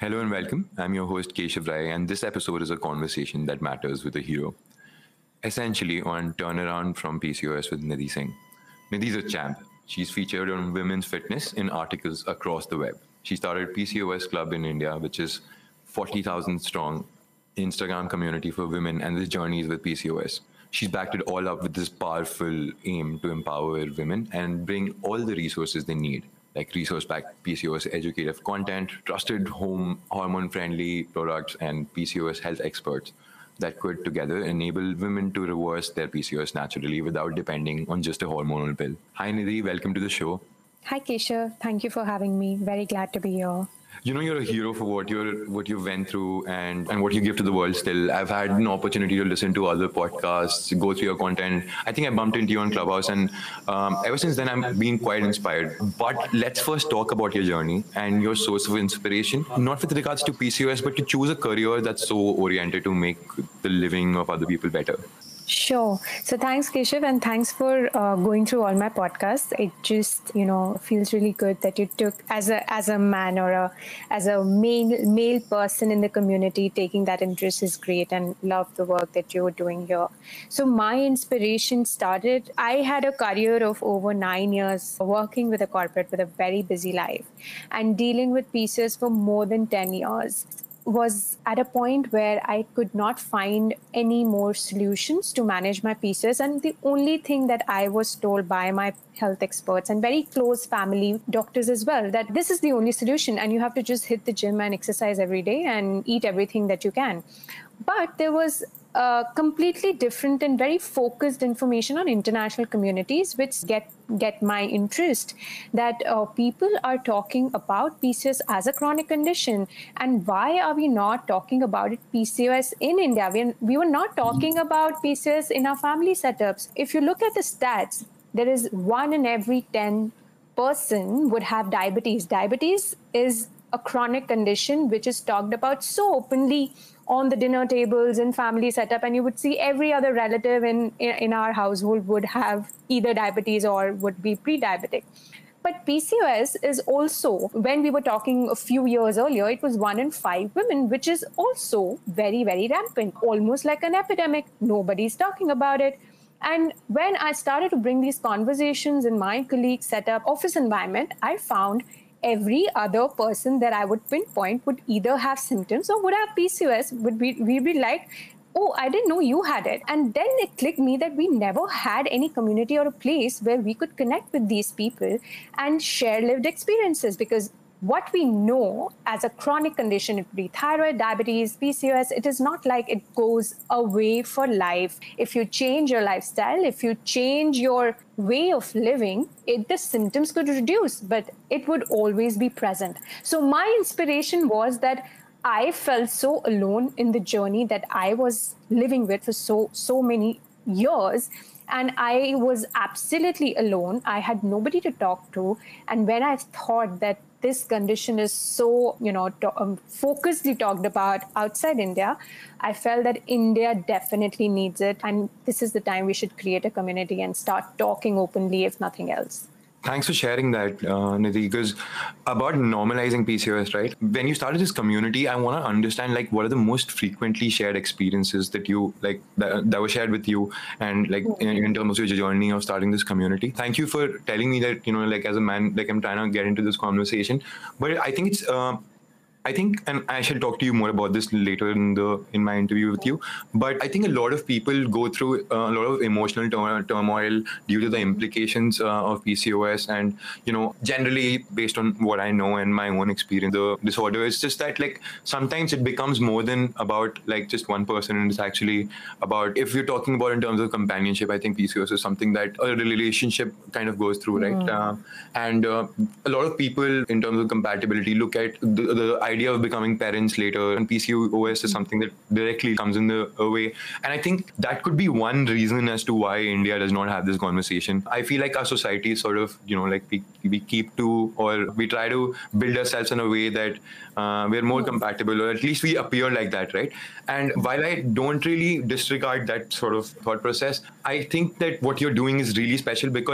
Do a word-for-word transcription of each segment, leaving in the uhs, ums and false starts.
Hello and welcome. I'm your host Keshav Rai, and this episode is a conversation that matters with a hero. Essentially, on Turnaround from P C O S with Nidhi Singh. Nidhi's a champ. She's featured on women's fitness in articles across the web. She started P C O S Club in India, which is forty thousand strong Instagram community for women, and this journey is with P C O S. She's backed it all up with this powerful aim to empower women and bring all the resources they need, like resource-backed P C O S educative content, trusted home hormone-friendly products, and P C O S health experts that could together enable women to reverse their P C O S naturally without depending on just a hormonal pill. Hi Nidhi, welcome to the show. Hi, Keshav. Thank you for having me. Very glad to be here. You know, you're a hero for what you're what you went through and and what you give to the world. Still, I've had an opportunity to listen to other podcasts, go through your content. I think I bumped into you on Clubhouse, and um, ever since then I've been quite inspired. But let's first talk about your journey and your source of inspiration, not with regards to P C O S, but to choose a career that's so oriented to make the living of other people better. Sure. So thanks, Keshav, and thanks for uh, going through all my podcasts. It just, you know, feels really good that you took as a as a man or a as a male male person in the community, taking that interest is great, and love the work that you're doing here. So my inspiration started. I had a career of over nine years working with a corporate with a very busy life, and dealing with P C O S for more than ten years. Was at a point where I could not find any more solutions to manage my P C O S. And the only thing that I was told by my health experts and very close family doctors as well, that this is the only solution and you have to just hit the gym and exercise every day and eat everything that you can. But there was uh, completely different and very focused information on international communities, which get get my interest, that uh, people are talking about P C O S as a chronic condition. And why are we not talking about it, P C O S in India? We, we were not talking about P C O S in our family setups. If you look at the stats, there is one in every ten person would have diabetes. Diabetes is a chronic condition which is talked about so openly on the dinner tables in family setup, and you would see every other relative in, in, in our household would have either diabetes or would be pre-diabetic. But P C O S is also, when we were talking a few years earlier, it was one in five women, which is also very, very rampant, almost like an epidemic. Nobody's talking about it. And when I started to bring these conversations in my colleague setup office environment, I found every other person that I would pinpoint would either have symptoms or would have P C O S. Would be, we'd be like, oh, I didn't know you had it. And then it clicked me that we never had any community or a place where we could connect with these people and share lived experiences, because what we know as a chronic condition, it could be thyroid, diabetes, P C O S, it is not like it goes away for life. If you change your lifestyle, if you change your way of living, it, the symptoms could reduce, but it would always be present. So my inspiration was that I felt so alone in the journey that I was living with for so, so many years. And I was absolutely alone. I had nobody to talk to. And when I thought that this condition is so, you know, to, um, focusedly talked about outside India, I felt that India definitely needs it. And this is the time we should create a community and start talking openly, if nothing else. Thanks for sharing that, uh, Nidhi, because about normalizing P C O S, right? When you started this community, I want to understand, like, what are the most frequently shared experiences that you, like, that, that were shared with you and, like, in, in terms of your journey of starting this community. Thank you for telling me that, you know, like, as a man, like, I'm trying to get into this conversation. But I think it's... Uh, I think, and I shall talk to you more about this later in the in my interview with you, but I think a lot of people go through uh, a lot of emotional tur- turmoil due to the implications uh, of P C O S. And, you know, generally based on what I know and my own experience, the disorder is just that, like, sometimes it becomes more than about, like, just one person, and it's actually about, if you're talking about in terms of companionship, I think P C O S is something that a relationship kind of goes through, right? Mm. Uh, and uh, a lot of people in terms of compatibility look at the, the idea of becoming parents later, and P C O S is something that directly comes in the way. And I think that could be one reason as to why India does not have this conversation. I feel like our society is sort of, you know, like we, we keep to, or we try to build ourselves in a way that uh, we're more compatible, or at least we appear like that, right? And while I don't really disregard that sort of thought process, I think that what you're doing is really special, because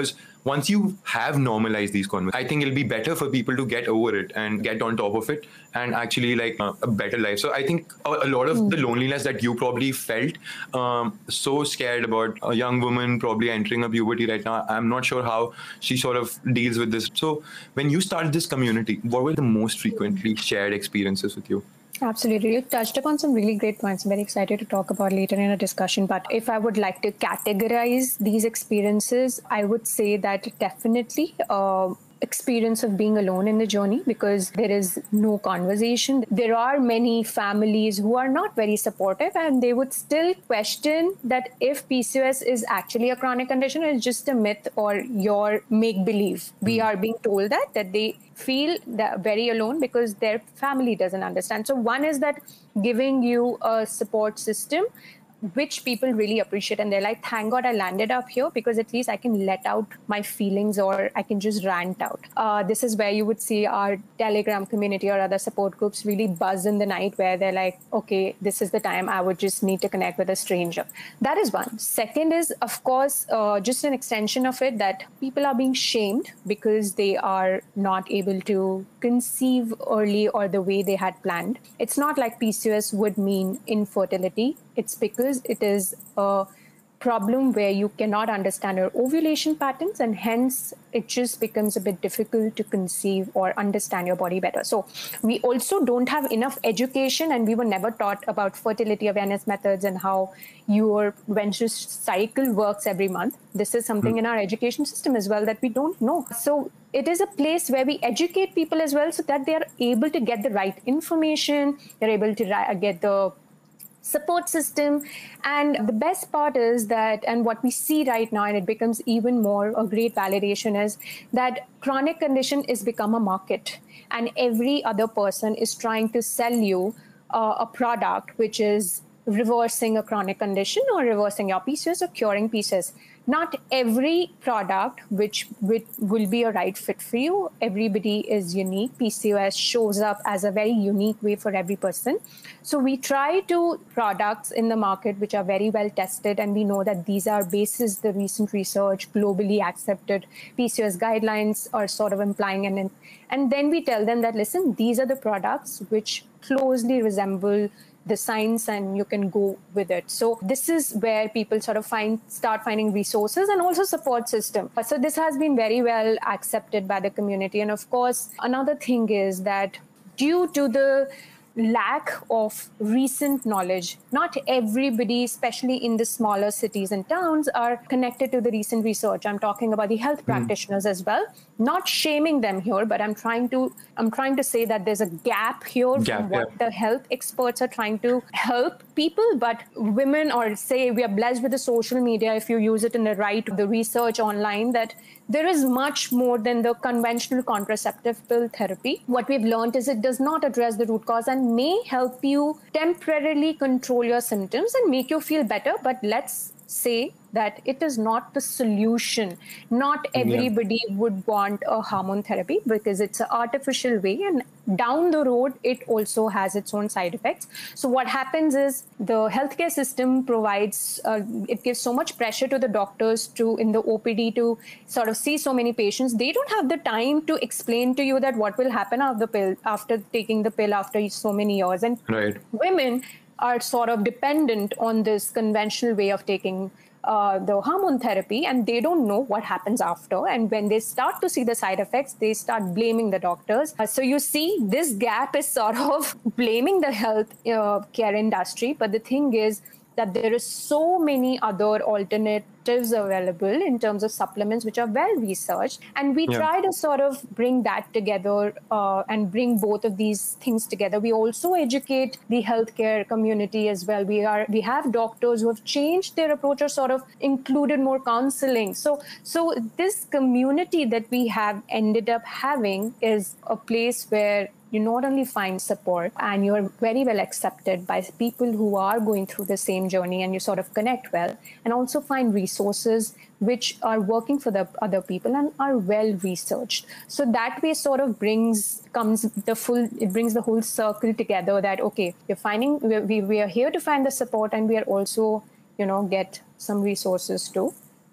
once you have normalized these conversations, I think it'll be better for people to get over it and get on top of it and actually like uh, a better life. So I think a, a lot of mm. the loneliness that you probably felt, um, so scared about a young woman probably entering a puberty right now, I'm not sure how she sort of deals with this. So when you started this community, what were the most frequently shared experiences with you? Absolutely. You touched upon some really great points. I'm very excited to talk about later in a discussion. But if I would like to categorize these experiences, I would say that definitely uh, experience of being alone in the journey, because there is no conversation. There are many families who are not very supportive, and they would still question that if P C O S is actually a chronic condition, it's just a myth or your make-believe. We are being told that, that they feel that very alone because their family doesn't understand. So one is that giving you a support system which people really appreciate, and they're like, thank God I landed up here, because at least I can let out my feelings or I can just rant out. Uh, this is where you would see our Telegram community or other support groups really buzz in the night, where they're like, okay, this is the time I would just need to connect with a stranger. That is one. Second is, of course, uh, just an extension of it, that people are being shamed because they are not able to conceive early or the way they had planned. It's not like P C O S would mean infertility. It's because it is a problem where you cannot understand your ovulation patterns, and hence it just becomes a bit difficult to conceive or understand your body better. So we also don't have enough education, and we were never taught about fertility awareness methods and how your menstrual cycle works every month. This is something mm. in our education system as well that we don't know. So it is a place where we educate people as well, so that they are able to get the right information, they're able to get the support system. And the best part is that, and what we see right now, and it becomes even more a great validation, is that chronic condition is become a market, and every other person is trying to sell you uh, a product which is reversing a chronic condition or reversing your P C O S or curing P C O S. Not every product which, which will be a right fit for you. Everybody is unique. P C O S shows up as a very unique way for every person. So we try to products in the market which are very well tested, and we know that these are basis the recent research, globally accepted P C O S guidelines are sort of implying, and and then we tell them that, listen, these are the products which closely resemble the science, and you can go with it. So this is where people sort of find start finding resources and also support system. So this has been very well accepted by the community. And of course, another thing is that due to the lack of recent knowledge, not everybody, especially in the smaller cities and towns, are connected to the recent research. I'm talking about the health mm. practitioners as well. Not shaming them here, but I'm trying to I'm trying to say that there's a gap here gap, from what yeah. the health experts are trying to help people. But women, or say we are blessed with the social media, if you use it in the right, the research online, that there is much more than the conventional contraceptive pill therapy. What we've learned is it does not address the root cause and may help you temporarily control your symptoms and make you feel better. But let's say that it is not the solution. Not everybody yeah. would want a hormone therapy because it's an artificial way, and down the road, it also has its own side effects. So what happens is the healthcare system provides, uh, it gives so much pressure to the doctors to, in the O P D, to sort of see so many patients. They don't have the time to explain to you that what will happen after the pill, after taking the pill after so many years. And right. women are sort of dependent on this conventional way of taking uh, the hormone therapy, and they don't know what happens after. And when they start to see the side effects, they start blaming the doctors. Uh, so you see, this gap is sort of blaming the health uh, care industry. But the thing is that there is so many other alternatives available in terms of supplements which are well researched. And we yeah. try to sort of bring that together uh, and bring both of these things together. We also educate the healthcare community as well. We are we have doctors who have changed their approach or sort of included more counseling. So, so this community that we have ended up having is a place where you not only find support and you're very well accepted by people who are going through the same journey, and you sort of connect well, and also find resources which are working for the other people and are well researched. So that way sort of brings, comes the full, it brings the whole circle together that, okay, we're finding, we we are here to find the support, and we are also, you know, get some resources too.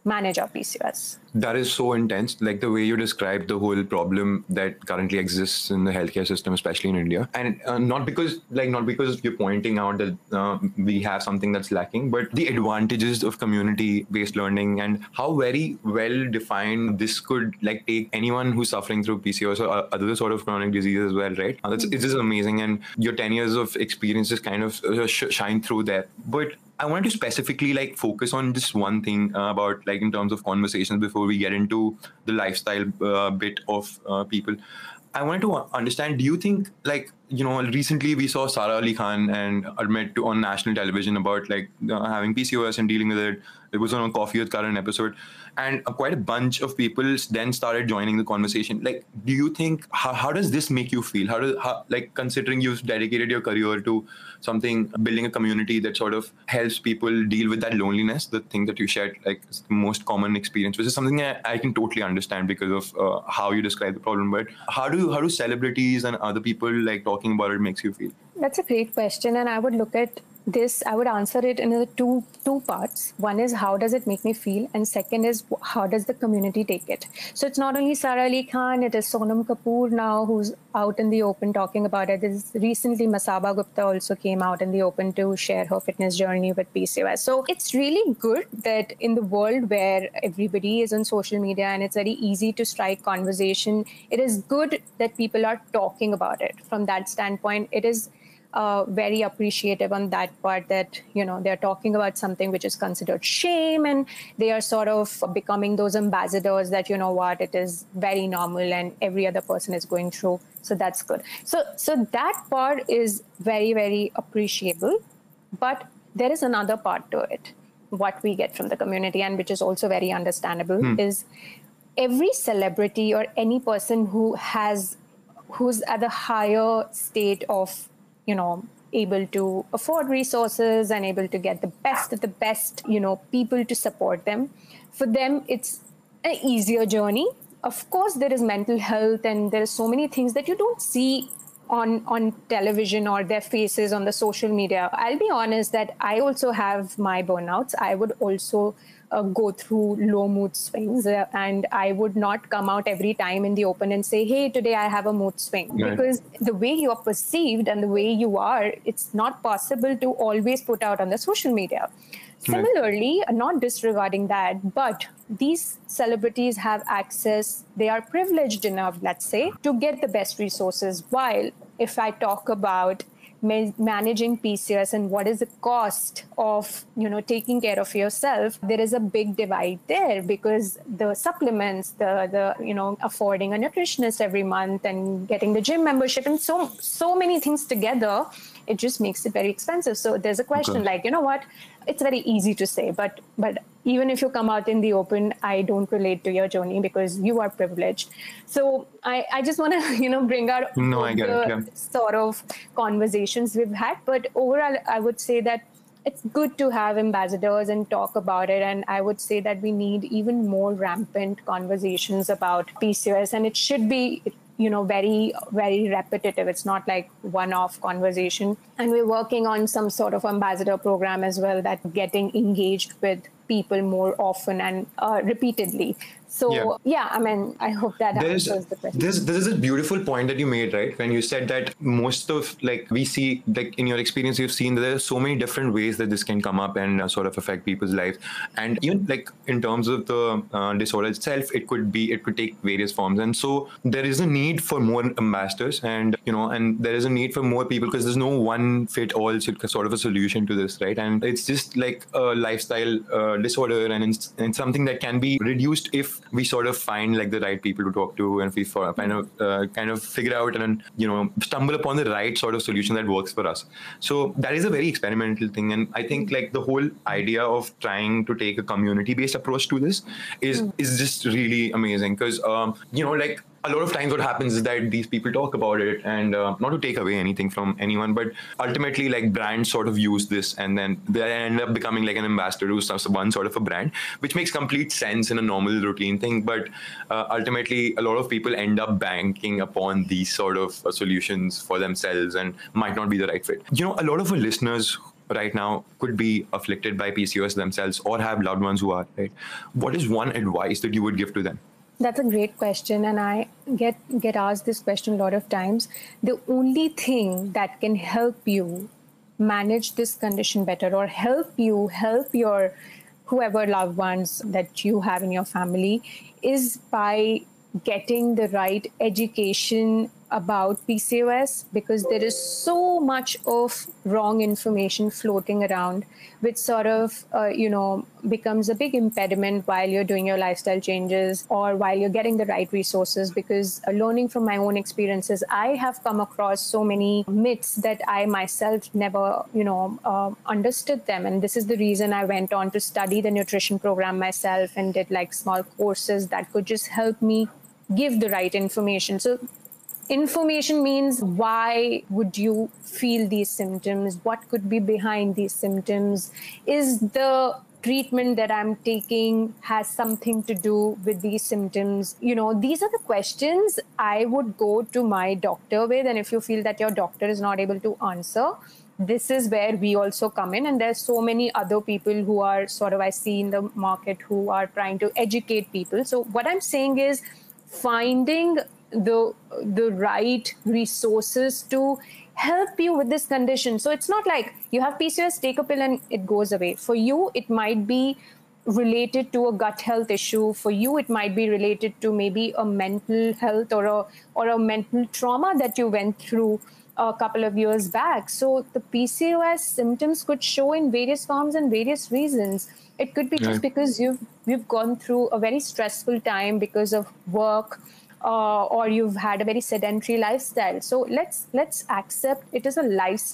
manage our P C O S. That is so intense, like the way you describe the whole problem that currently exists in the healthcare system, especially in India. And uh, not because, like, not because you're pointing out that uh, we have something that's lacking, but the advantages of community-based learning and how very well defined this could, like, take anyone who's suffering through P C O S or other sort of chronic diseases as well, right? Uh, that's, it's just amazing, and your ten years of experience just kind of uh, sh- shine through there. But I wanted to specifically like focus on just one thing uh, about like in terms of conversations before we get into the lifestyle uh, bit of uh, people. I wanted to understand, do you think like, you know, recently we saw Sara Ali Khan and admit to on national television about like uh, having P C O S and dealing with it. It was on a Coffee with Karan episode. And uh, quite a bunch of people then started joining the conversation. Like, do you think, how, how does this make you feel? How does, how, like, considering you've dedicated your career to something, building a community that sort of helps people deal with that loneliness, the thing that you shared, like, is the most common experience, which is something I, I can totally understand because of uh, how you describe the problem. But how do how do celebrities and other people like talking about it makes you feel? That's a great question. And I would look at this, I would answer it in the two two parts. One is how does it make me feel? And second is how does the community take it? So it's not only Sara Ali Khan, it is Sonam Kapoor now who's out in the open talking about it. This recently Masaba Gupta also came out in the open to share her fitness journey with P C O S. So it's really good that in the world where everybody is on social media and it's very easy to strike conversation, it is good that people are talking about it. From that standpoint, it is Uh, very appreciative on that part that, you know, they're talking about something which is considered shame and they are sort of becoming those ambassadors that, you know what, it is very normal and every other person is going through. So that's good. So, so that part is very, very appreciable. But there is another part to it, what we get from the community and which is also very understandable hmm. is every celebrity or any person who has, who's at the higher state of, you know, able to afford resources and able to get the best of the best, you know, people to support them. For them, it's an easier journey. Of course, there is mental health and there are so many things that you don't see on, on television or their faces on the social media. I'll be honest that I also have my burnouts. I would also Uh, go through low mood swings uh, and I would not come out every time in the open and say, hey, today I have a mood swing. Right. Because the way you are perceived and the way you are, it's not possible to always put out on the social media. Right. Similarly, not disregarding that, but these celebrities have access, they are privileged enough, let's say, to get the best resources. While if I talk about managing P C O S and what is the cost of, you know, taking care of yourself, there is a big divide there because the supplements, the, the, you know, affording a nutritionist every month and getting the gym membership and so, so many things together, it just makes it very expensive. So there's a question okay. like, you know what, it's very easy to say, but, but even if you come out in the open, I don't relate to your journey because you are privileged. So I, I just want to, you know, bring out no, I get the it, yeah. sort of conversations we've had. But overall, I would say that it's good to have ambassadors and talk about it. And I would say that we need even more rampant conversations about P C O S. And it should be, you know, very, very repetitive. It's not like one-off conversation. And we're working on some sort of ambassador program as well, that getting engaged with people more often and uh, repeatedly. So, yeah. yeah, I mean, I hope that there's, answers the question. There's, there's a beautiful point that you made, right? When you said that most of, like, we see, like, in your experience, you've seen that there are so many different ways that this can come up and uh, sort of affect people's lives. And even, like, in terms of the uh, disorder itself, it could be, it could take various forms. And so there is a need for more ambassadors and, you know, and there is a need for more people because there's no one fit all sort of a solution to this, right? And it's just like a lifestyle uh, disorder and it's, it's something that can be reduced if we sort of find like the right people to talk to and we for, kind of uh, kind of figure out and, you know, stumble upon the right sort of solution that works for us. So that is a very experimental thing. And I think like the whole idea of trying to take a community-based approach to this is, mm. is just really amazing because, um, you know, like a lot of times what happens is that these people talk about it and uh, not to take away anything from anyone, but ultimately like brands sort of use this and then they end up becoming like an ambassador who's one sort of a brand, which makes complete sense in a normal routine thing. But uh, ultimately a lot of people end up banking upon these sort of uh, solutions for themselves and might not be the right fit. You know, a lot of our listeners right now could be afflicted by P C O S themselves or have loved ones who are, right? What is one advice that you would give to them? That's a great question, and I get get asked this question a lot of times. The only thing that can help you manage this condition better, or help you help your whoever loved ones that you have in your family, is by getting the right education about P C O S, because there is so much of wrong information floating around, which sort of, uh, you know, becomes a big impediment while you're doing your lifestyle changes or while you're getting the right resources. Because uh, learning from my own experiences, I have come across so many myths that I myself never, you know, uh, understood them. And this is the reason I went on to study the nutrition program myself and did like small courses that could just help me give the right information. So information means, why would you feel these symptoms? What could be behind these symptoms? Is the treatment that I'm taking has something to do with these symptoms? You know, these are the questions I would go to my doctor with. And if you feel that your doctor is not able to answer, this is where we also come in. And there's so many other people who are sort of, I see in the market, who are trying to educate people. So what I'm saying is, finding the the right resources to help you with this condition. So it's not like you have P C O S, take a pill and it goes away. For you, it might be related to a gut health issue. For you, it might be related to maybe a mental health or a or a mental trauma that you went through a couple of years back. So the P C O S symptoms could show in various forms and various reasons. It could be just because you've you've gone through a very stressful time because of work, uh, or you've had a very sedentary lifestyle. So let's let's accept it is a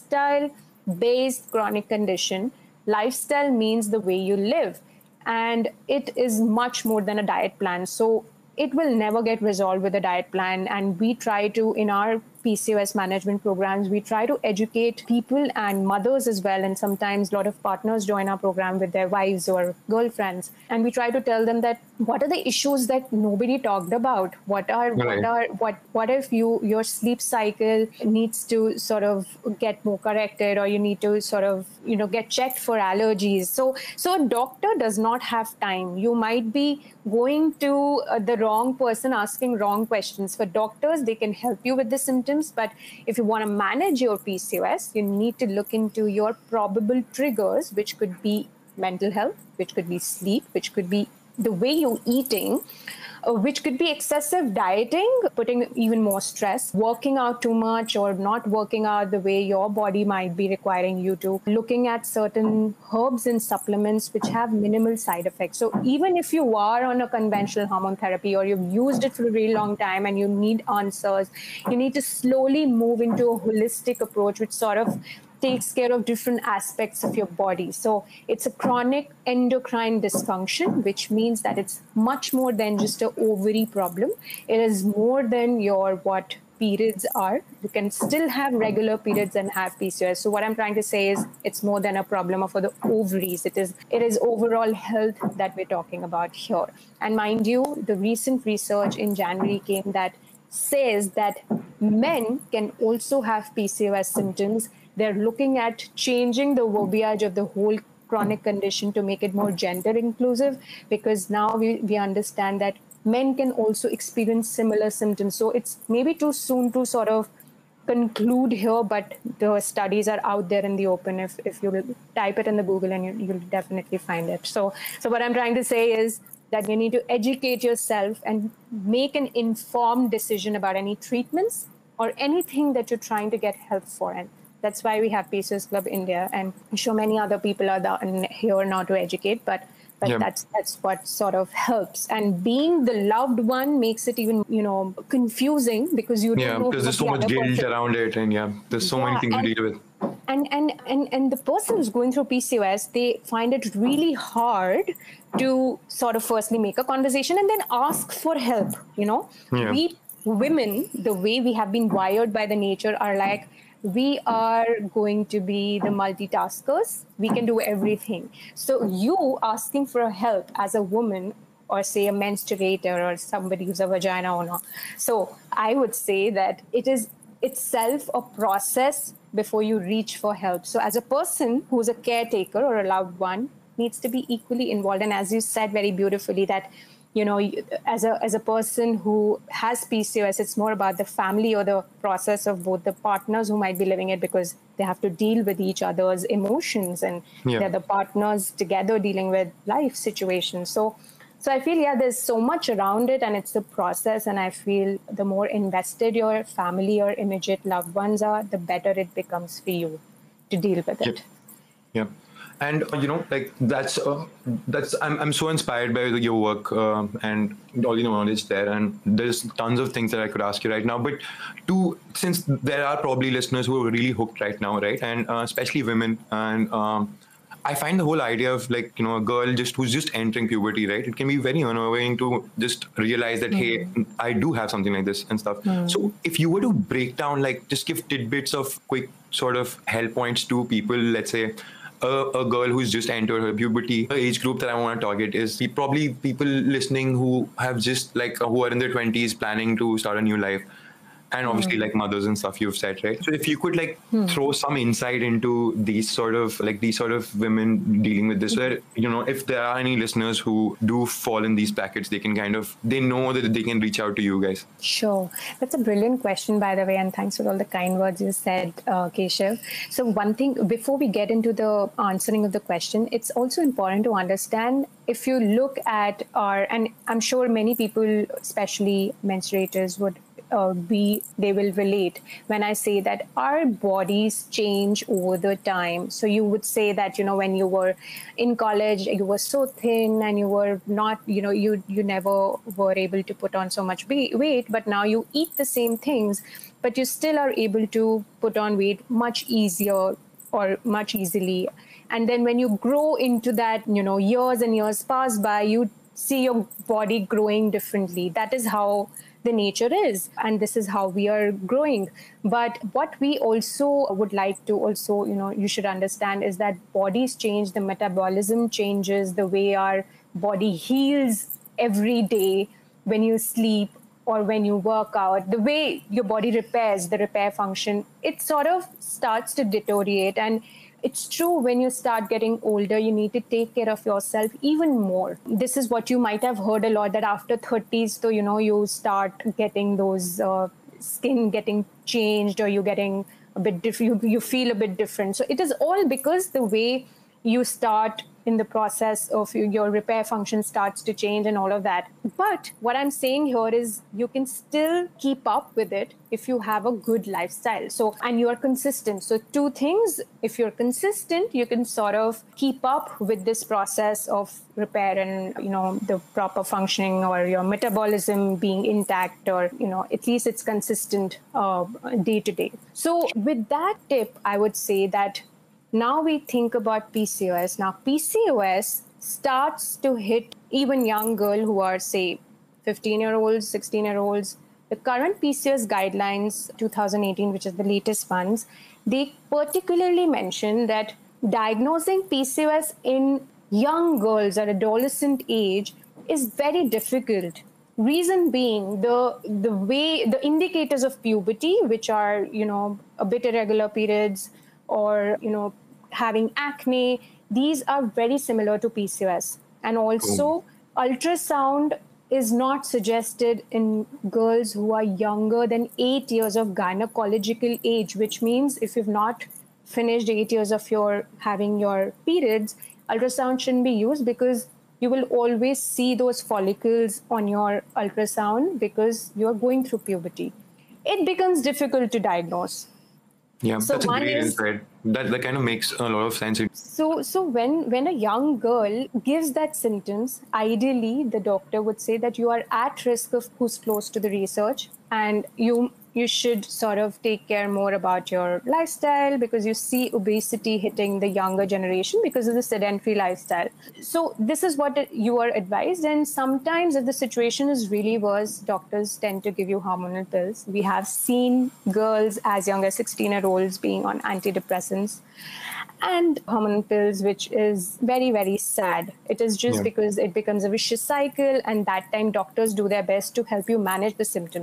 lifestyle-based chronic condition. Lifestyle means the way you live, and it is much more than a diet plan. So it will never get resolved with a diet plan. And we try to, in our P C O S management programs, we try to educate people and mothers as well. And sometimes a lot of partners join our program with their wives or girlfriends. And we try to tell them that what are the issues that nobody talked about? What are, right. what are, what, what if you, your sleep cycle needs to sort of get more corrected, or you need to sort of, you know, get checked for allergies. So, so a doctor does not have time. You might be going to uh, the wrong person, asking wrong questions. For doctors, they can help you with the symptoms. But if you want to manage your P C O S, you need to look into your probable triggers, which could be mental health, which could be sleep, which could be the way you're eating, uh, which could be excessive dieting, putting even more stress, working out too much or not working out the way your body might be requiring you to, looking at certain herbs and supplements which have minimal side effects. So even if you are on a conventional hormone therapy, or you've used it for a really long time and you need answers, you need to slowly move into a holistic approach, which sort of takes care of different aspects of your body. So it's a chronic endocrine dysfunction, which means that it's much more than just an ovary problem. It is more than your what periods are. You can still have regular periods and have P C O S. So what I'm trying to say is, it's more than a problem of the ovaries. It is it is overall health that we're talking about here. And mind you, the recent research in January came that says that men can also have P C O S symptoms. They're looking at changing the verbiage of the whole chronic condition to make it more gender inclusive, because now we, we understand that men can also experience similar symptoms. So it's maybe too soon to sort of conclude here, but the studies are out there in the open. If, if you type it in the Google, and you, you'll definitely find it. So, so what I'm trying to say is that you need to educate yourself and make an informed decision about any treatments or anything that you're trying to get help for. And that's why we have P C O S Club India, and I'm sure many other people are here now to educate, but but yeah. that's that's what sort of helps. And being the loved one makes it even, you know, confusing, because you don't yeah, know because there's so the much guilt person. around it, and yeah, there's so yeah, many things and, to deal with. And, and and and the person who's going through P C O S, they find it really hard to sort of firstly make a conversation and then ask for help. You know, yeah. we women, the way we have been wired by the nature, are like, we are going to be the multitaskers. We can do everything. So you asking for help as a woman, or say a menstruator, or somebody who's a vagina owner. So I would say that it is itself a process before you reach for help. So as a person who's a caretaker or a loved one needs to be equally involved. And as you said very beautifully, that you know, as a as a person who has P C O S, it's more about the family or the process of both the partners who might be living it, because they have to deal with each other's emotions, and Yeah. they're the partners together dealing with life situations. So, so I feel, yeah, there's so much around it, and it's the process. And I feel the more invested your family or immediate loved ones are, the better it becomes for you to deal with it. Yeah. And uh, you know, like that's uh, that's I'm I'm so inspired by your work uh, and all the knowledge there. And there's tons of things that I could ask you right now. But to since there are probably listeners who are really hooked right now, right, and uh, especially women, and um, I find the whole idea of like you know a girl just who's just entering puberty, right? It can be very unnerving to just realize that hey, I do have something like this and stuff. So if you were to break down, like just give tidbits of quick sort of help points to people, let's say a, a girl who's just entered her puberty, the age group that I want to target is the, probably people listening who have just like who are in their twenties planning to start a new life. And obviously like mothers and stuff you've said, right? So if you could like throw some insight into these sort of like these sort of women dealing with this, where, you know, if there are any listeners who do fall in these brackets, they can kind of, they know that they can reach out to you guys. Sure. That's a brilliant question, by the way, and thanks for all the kind words you said, uh, Keshav. So one thing, before we get into the answering of the question, it's also important to understand, if you look at our, and I'm sure many people, especially menstruators, would Uh, be they will relate when I say that our bodies change over the time. So you would say that, you know, when you were in college, you were so thin and you were not, you know, you you never were able to put on so much weight, but now you eat the same things, but you still are able to put on weight much easier or much easily. And then when you grow into that, you know, years and years pass by, you see your body growing differently. That is how the nature is, and this is how we are growing. But what we also would like to also, you know, you should understand is that bodies change, the metabolism changes, the way our body heals every day when you sleep or when you work out, the way your body repairs, the repair function, it sort of starts to deteriorate. And it's true, when you start getting older, you need to take care of yourself even more. This is what you might have heard a lot, that after thirties, so, you know, you start getting those uh, skin getting changed, or you getting a bit different, you, you feel a bit different. So it is all because the way you start in the process of your repair function starts to change and all of that. But what I'm saying here is you can still keep up with it if you have a good lifestyle. So, and you are consistent. So two things, if you're consistent, you can sort of keep up with this process of repair and, you know, the proper functioning, or your metabolism being intact, or, you know, at least it's consistent uh, day to day. So with that tip, I would say that now we think about P C O S. Now, P C O S starts to hit even young girls who are, say, fifteen-year-olds, sixteen-year-olds. The current P C O S guidelines, two thousand eighteen, which is the latest ones, they particularly mention that diagnosing P C O S in young girls at adolescent age is very difficult. Reason being, the the way, the indicators of puberty, which are, you know, a bit irregular periods, or, you know, having acne, these are very similar to P C O S. And also, ultrasound is not suggested in girls who are younger than eight years of gynecological age, which means if you've not finished eight years of your having your periods, ultrasound shouldn't be used, because you will always see those follicles on your ultrasound because you're going through puberty. It becomes difficult to diagnose. Yeah, So that's a one great is- insight. That that kind of makes a lot of sense. So, so when, when a young girl gives that symptoms, ideally the doctor would say that you are at risk of who's close to the research, and you you should sort of take care more about your lifestyle, because you see obesity hitting the younger generation because of the sedentary lifestyle. So this is what you are advised. And sometimes if the situation is really worse, doctors tend to give you hormonal pills. We have seen girls as young as sixteen-year-olds being on antidepressants and hormonal pills, which is very, very sad. It is just Yeah. because it becomes a vicious cycle, and that time doctors do their best to help you manage the symptoms.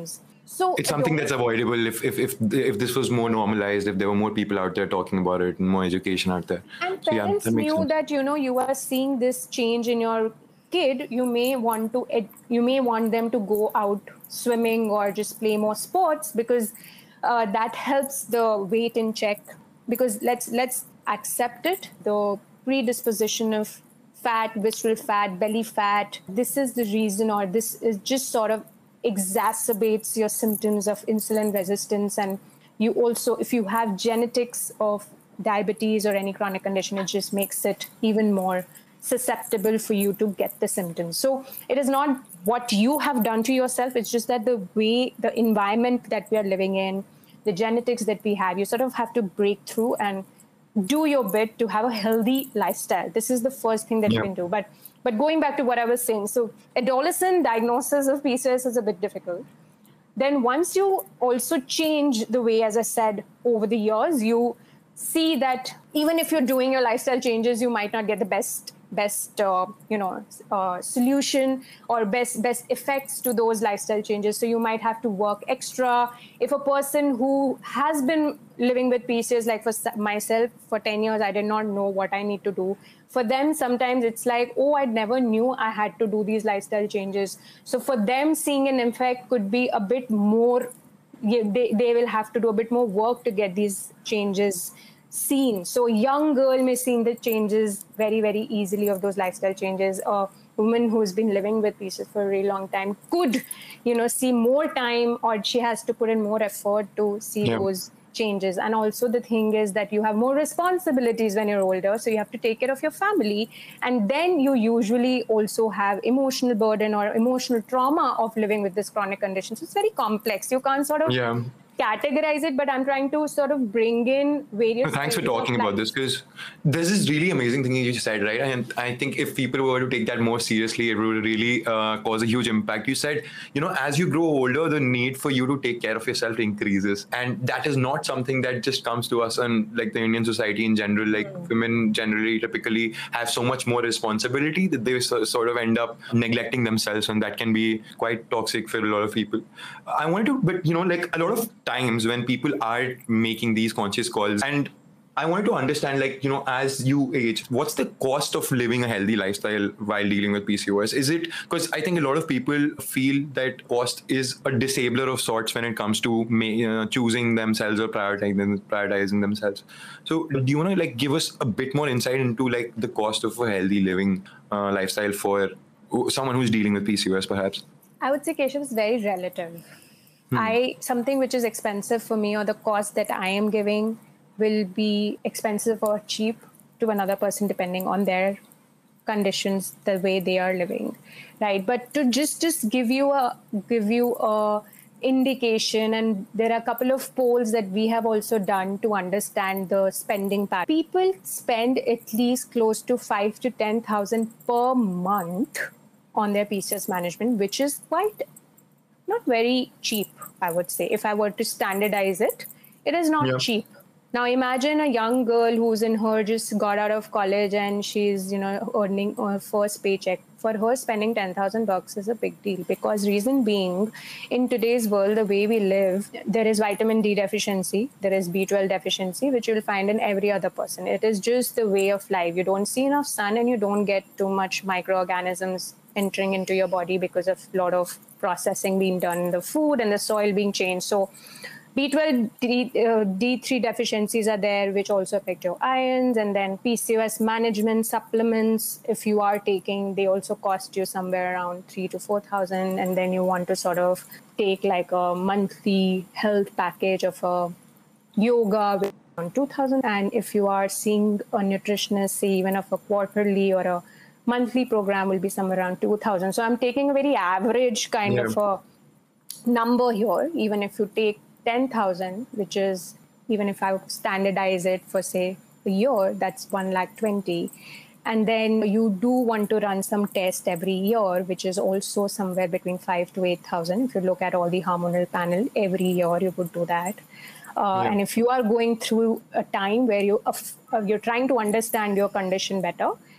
So it's something that's avoidable if, if if if this was more normalized, if there were more people out there talking about it and more education out there. And So yeah, parents that makes knew sense. that, you know, you are seeing this change in your kid. You may want to, ed- you may want them to go out swimming or just play more sports, because uh, that helps the weight in check. Because let's let's accept it, the predisposition of fat, visceral fat, belly fat. This is the reason, or this is just sort of exacerbates your symptoms of insulin resistance. And you also, if you have genetics of diabetes or any chronic condition, it just makes it even more susceptible for you to get the symptoms. So it is not what you have done to yourself. It's just that the way, the environment that we are living in, the genetics that we have, you sort of have to break through and do your bit to have a healthy lifestyle. This is the first thing that Yeah. you can do. But but going back to what I was saying, so adolescent diagnosis of P C O S is a bit difficult. Then once you also change the way, as I said, over the years, you see that even if you're doing your lifestyle changes, you might not get the best best uh, you know uh, solution or best best effects to those lifestyle changes. So you might have to work extra. If a person who has been living with P C O S, like for myself, for ten years, I did not know what I need to do. For them, sometimes it's like, oh, I never knew I had to do these lifestyle changes. So for them, seeing an effect could be a bit more, they, they will have to do a bit more work to get these changes seen. So a young girl may see the changes very, very easily of those lifestyle changes. A woman who's been living with P C O S for a really long time could, you know, see more time, or she has to put in more effort to see Yeah. those changes. And also the thing is that you have more responsibilities when you're older, so you have to take care of your family, and then you usually also have emotional burden or emotional trauma of living with this chronic condition. So it's very complex. You can't sort of Yeah. categorize it, but I'm trying to sort of bring in various. Thanks for phases of talking about life. this, because this is really amazing thing you just said, right? And I think if people were to take that more seriously, it would really uh, cause a huge impact. You said, you know, as you grow older, the need for you to take care of yourself increases, and that is not something that just comes to us and like the Indian society in general. Like mm. women generally typically have so much more responsibility that they so, sort of end up neglecting themselves, and that can be quite toxic for a lot of people. I wanted to, but you know, like a lot of times when people are making these conscious calls, and I wanted to understand, like, you know, as you age, what's the cost of living a healthy lifestyle while dealing with P C O S? Is it, because I think a lot of people feel that cost is a disabler of sorts when it comes to uh, choosing themselves or prioritizing, prioritizing themselves. So do you want to like give us a bit more insight into like the cost of a healthy living uh, lifestyle for someone who's dealing with P C O S perhaps? I would say, Keshav, is very relative. Hmm. I something which is expensive for me, or the cost that I am giving, will be expensive or cheap to another person depending on their conditions, the way they are living, right? But to just just give you a give you a indication, and there are a couple of polls that we have also done to understand the spending pattern. People spend at least close to five to ten thousand per month on their P C O S management, which is quite not very cheap, I would say. If I were to standardize it, it is not yeah. cheap. Now imagine a young girl who's in her just got out of college and she's, you know, earning her first paycheck. For her, spending ten thousand bucks is a big deal, because reason being, in today's world, the way we live, there is vitamin D deficiency, there is B twelve deficiency, which you'll find in every other person. It is just the way of life. You don't see enough sun and you don't get too much microorganisms entering into your body because of a lot of processing being done in the food and the soil being changed. So B twelve, D, uh, D three deficiencies are there, which also affect your ions. And then P C O S management supplements, if you are taking, they also cost you somewhere around three to four thousand. And then you want to sort of take like a monthly health package of a yoga with around two thousand. And if you are seeing a nutritionist, say even of a quarterly or a monthly program, will be somewhere around two thousand. So I'm taking a very average kind yeah. of a number here. Even if you take ten thousand, which is, even if I would standardize it for say a year, that's one lakh twenty. And then you do want to run some tests every year, which is also somewhere between five to eight thousand. If you look at all the hormonal panel, every year you would do that. Uh, yeah. And if you are going through a time where you uh, you're trying to understand your condition better,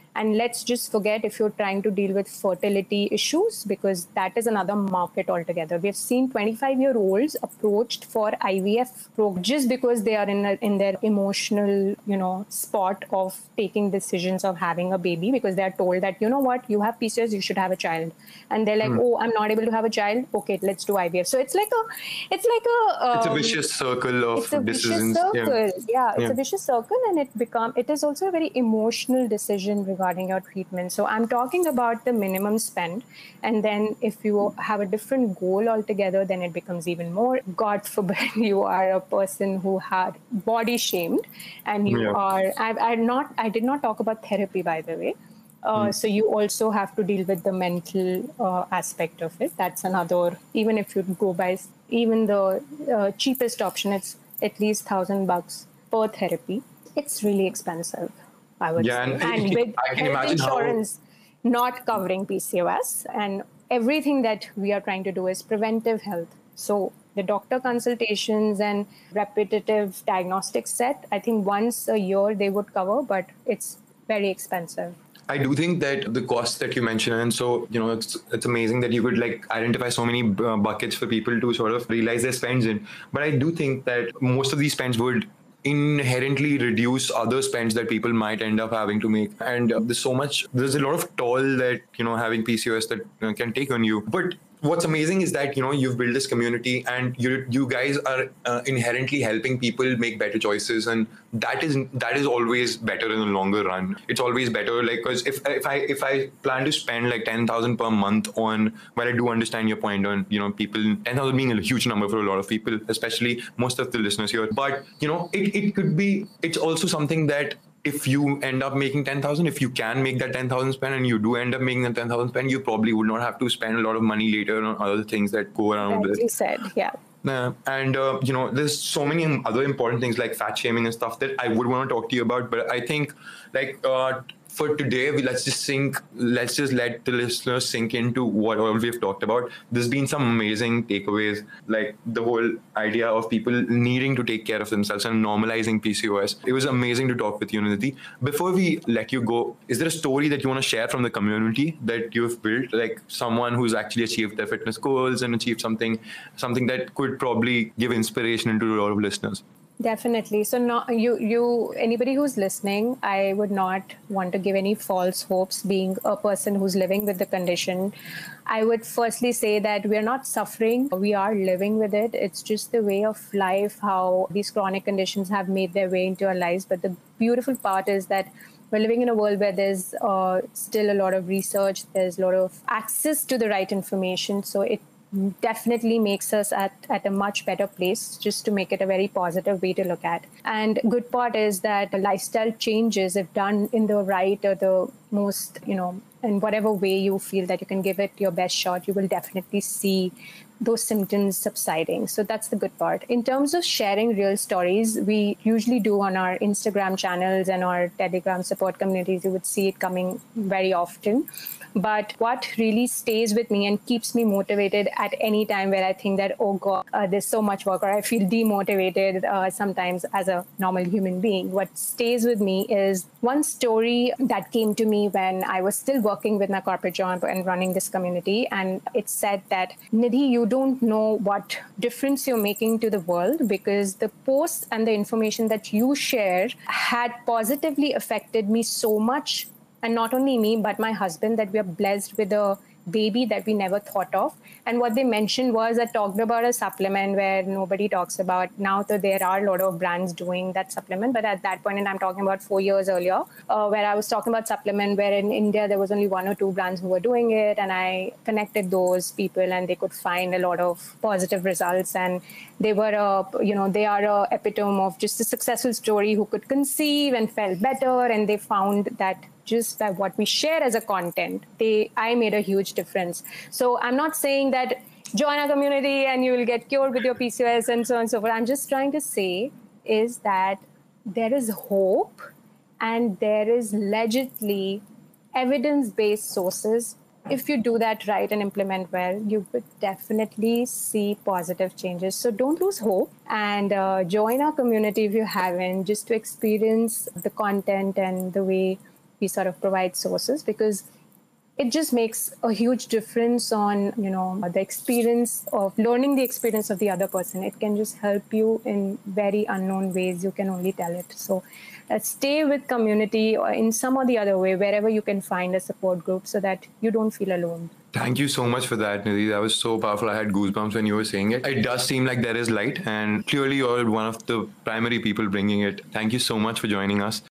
And let's just forget if you're trying to deal with fertility issues, because that is another market altogether. We've seen twenty-five-year-olds approached for I V F just because they are in a, in their emotional, you know, spot of taking decisions of having a baby, because they are told that, you know what, you have P C O S, you should have a child. And they're like, mm. oh, I'm not able to have a child. Okay, let's do I V F. So it's like a, it's like a, um, it's a vicious circle of it's a decisions. Vicious circle. Yeah, yeah it's yeah. a vicious circle, and it become it is also a very emotional decision regarding your treatment. So I'm talking about the minimum spend, and then if you have a different goal altogether, then it becomes even more. God forbid you are a person who had body shamed, and you yeah. are. I, I not. I did not talk about therapy, by the way. Uh, mm. So you also have to deal with the mental uh, aspect of it. That's another. Even if you go by even the uh, cheapest option, it's at least thousand bucks per therapy. It's really expensive, I would yeah, say. And, and with I can health insurance how... not covering P C O S, and everything that we are trying to do is preventive health. So the doctor consultations and repetitive diagnostic set, I think once a year they would cover, but it's very expensive. I do think that the costs that you mentioned, and so, you know, it's it's amazing that you could like identify so many uh, buckets for people to sort of realize their spends in. But I do think that most of these spends would inherently reduce other spends that people might end up having to make. And uh, there's so much, there's a lot of toll that, you know, having P C O S that uh, can take on you. But what's amazing is that, you know, you've built this community and you you guys are uh, inherently helping people make better choices, and that is that is always better in the longer run. It's always better, like, because if if I if I plan to spend like ten thousand per month on, well, I do understand your point on, you know, people, ten thousand being a huge number for a lot of people, especially most of the listeners here. But, you know, it, it could be, it's also something that if you end up making ten thousand, if you can make that ten thousand spend and you do end up making that ten thousand spend, you probably would not have to spend a lot of money later on other things that go around with it. it. You said, yeah. Yeah. And, uh, you know, there's so many other important things like fat shaming and stuff that I would want to talk to you about. But I think, like, uh, for today, we, let's just sink, let's just let the listeners sink into what all we've talked about. There's been some amazing takeaways, like the whole idea of people needing to take care of themselves and normalizing P C O S. It was amazing to talk with you, Nidhi. Before we let you go, is there a story that you want to share from the community that you've built, like someone who's actually achieved their fitness goals and achieved something, something that could probably give inspiration to a lot of listeners? Definitely. So not, you, you, anybody who's listening, I would not want to give any false hopes being a person who's living with the condition. I would firstly say that we're not suffering. We are living with it. It's just the way of life, how these chronic conditions have made their way into our lives. But the beautiful part is that we're living in a world where there's uh, still a lot of research. There's a lot of access to the right information. So it definitely makes us at, at a much better place, just to make it a very positive way to look at. And good part is that lifestyle changes, if done in the right or the most, you know, in whatever way you feel that you can give it your best shot, you will definitely see those symptoms subsiding. So that's the good part. In terms of sharing real stories, we usually do on our Instagram channels and our Telegram support communities. You would see it coming very often. But what really stays with me and keeps me motivated at any time where I think that, oh God, uh, there's so much work, or I feel demotivated uh, sometimes as a normal human being, what stays with me is one story that came to me when I was still working with my corporate job and running this community. And it said that, Nidhi, you don't know what difference you're making to the world, because the posts and the information that you share had positively affected me so much. And not only me, but my husband, that we are blessed with a baby that we never thought of. And what they mentioned was, I talked about a supplement where nobody talks about. Now that there are a lot of brands doing that supplement, but at that point, and I'm talking about four years earlier, uh, where I was talking about supplement, where in India, there was only one or two brands who were doing it. And I connected those people and they could find a lot of positive results. And they were, a, you know, they are a epitome of just a successful story who could conceive and felt better. And they found that just that what we share as a content, they, I made a huge difference. So I'm not saying that join our community and you will get cured with your P C O S and so on and so forth. I'm just trying to say is that there is hope and there is legitimately evidence-based sources. If you do that right and implement well, you would definitely see positive changes. So don't lose hope and uh, join our community if you haven't, just to experience the content and the way we sort of provide sources, because it just makes a huge difference on, you know, the experience of learning the experience of the other person. It can just help you in very unknown ways. You can only tell it. So uh, stay with community or in some or the other way, wherever you can find a support group, so that you don't feel alone. Thank you so much for that, Nidhi. That was so powerful. I had goosebumps when you were saying it. It does seem like there is light, and clearly you're one of the primary people bringing it. Thank you so much for joining us.